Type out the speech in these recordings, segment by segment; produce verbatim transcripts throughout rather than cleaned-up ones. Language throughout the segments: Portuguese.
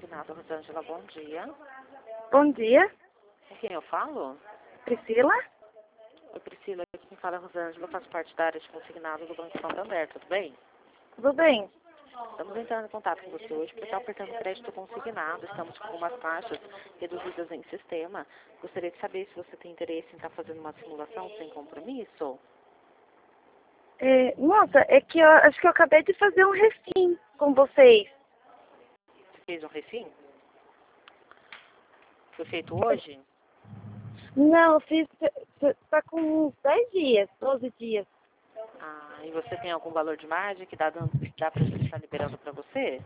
consignado, Rosângela, bom dia. Bom dia. Com quem eu falo? Priscila? Oi, Priscila, aqui quem fala é Rosângela, eu faço parte da área de consignado do Banco Santander, tudo bem? Tudo bem? Estamos entrando em contato com você hoje para estar ofertando crédito consignado. Estamos com algumas taxas reduzidas em sistema. Gostaria de saber se você tem interesse em estar fazendo uma simulação sem compromisso. É, moça, é que eu acho que eu acabei de fazer um refim com vocês. Você fez um refim? Foi feito hoje? Não, eu fiz, tá com uns dez dias, doze dias. Ah, e você tem algum valor de margem que dá, dando- dá pra gente estar liberando para você?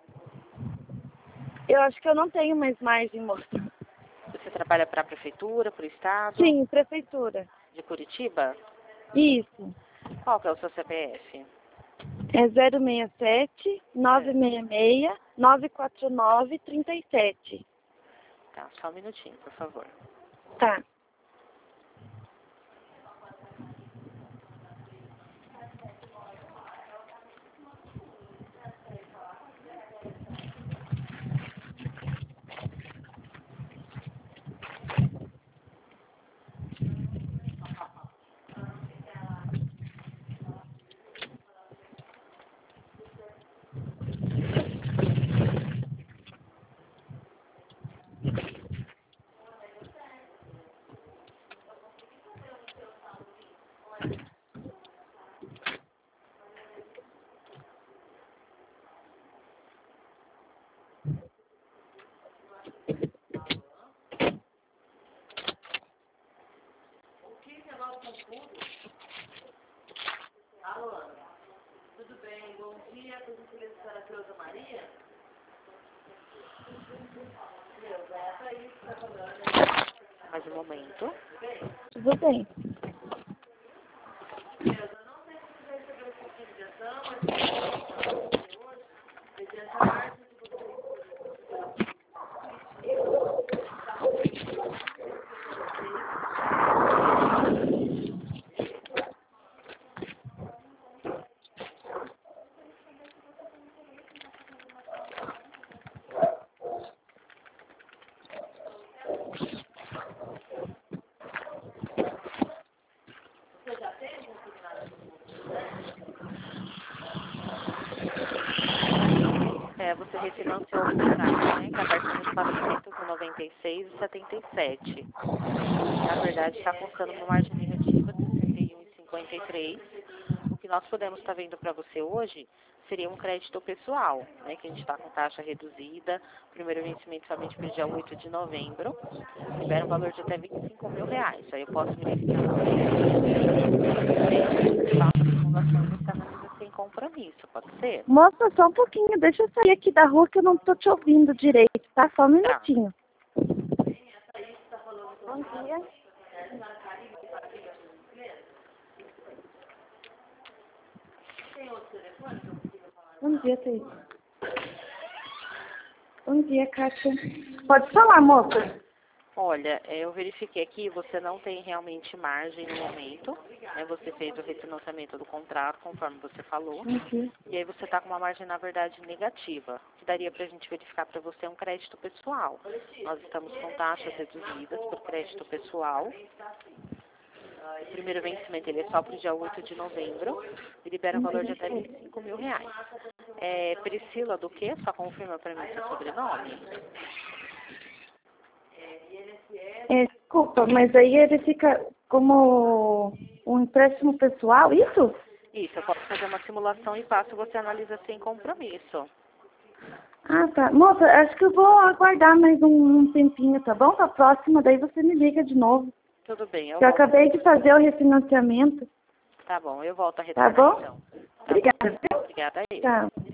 Eu acho que eu não tenho mais margem, moça. Você trabalha para a prefeitura, para o estado Sim, prefeitura. de Curitiba? Isso. Qual que é o seu C P F? É zero seis sete, nove seis seis, nove quatro nove, três sete. Tá, só um minutinho, por favor. Tá. Alô, tudo bem? Bom dia, por gentileza, a senhora Cleusa Maria? Cleusa, essa aí que está falando. Mais um momento. Tudo bem. Cleusa, não sei se você já recebeu essa ligação, mas hoje, mediante a margem que você É, você refinanciou o contrato, né? Que é a partir dos quatrocentos e noventa e seis reais e setenta e sete. Na verdade, está constando uma margem negativa de sessenta e um reais e cinquenta e três. O que nós podemos estar vendo para você hoje seria um crédito pessoal, né? Que a gente está com taxa reduzida. O primeiro vencimento somente para o dia oito de novembro. Libera um valor de até vinte e cinco mil reais. Aí eu posso verificar com você. Faça a simulação e você analisa sem compromisso, pode ser? Moça, só um pouquinho. Deixa eu sair aqui da rua que eu não tô te ouvindo direito, tá? Só um Tá. minutinho. Bom dia. Bom dia, Thaís. Bom dia, Kátia. Pode falar, moça. Olha, é, eu verifiquei aqui, você não tem realmente margem no momento, né? Você fez o refinanciamento do contrato, conforme você falou, Aqui. e aí você está com uma margem, na verdade, negativa, que daria para a gente verificar para você um crédito pessoal. Nós estamos com taxas reduzidas por crédito pessoal. O primeiro vencimento ele é só para o dia oito de novembro e libera um valor de até vinte e cinco mil reais. É, Priscila do quê? Só confirma para mim seu sobrenome. É, desculpa, mas aí ele fica como um empréstimo pessoal, isso? Isso, eu posso fazer uma simulação e passo, você analisa sem compromisso. Ah, tá. Moça, acho que eu vou aguardar mais um, um tempinho, tá bom? Pra próxima, daí você me liga de novo. Tudo bem, eu Eu volto. acabei de fazer o refinanciamento. Tá bom, eu volto a Tá retornar bom? então. Tá Obrigada. bom. Obrigada aí. Tchau.